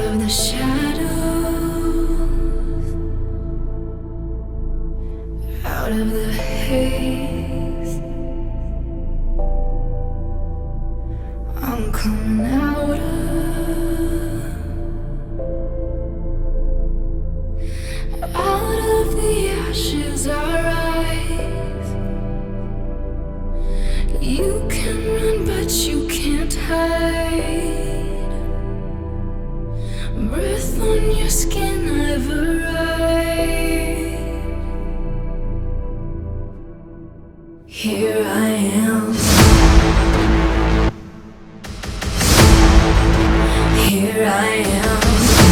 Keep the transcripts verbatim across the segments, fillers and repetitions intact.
of the shadows, out of the haze. I'm coming out of, out of the ashes I rise. You can run, but you can't hide. Breath on your skin, I've arrived. Here I am. Here I am.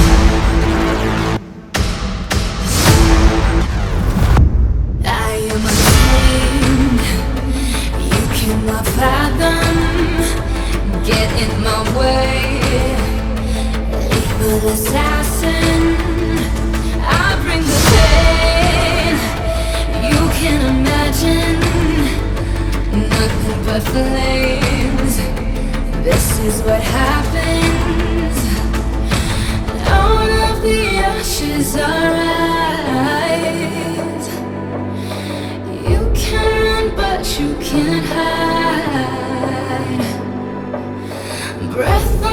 I am untamed. You cannot fathom. Get in my way. Lethal assassin. I bring the pain. You can imagine nothing but flames. This is what happens. Out of the ashes I rise. You can run, but you can't hide. Breath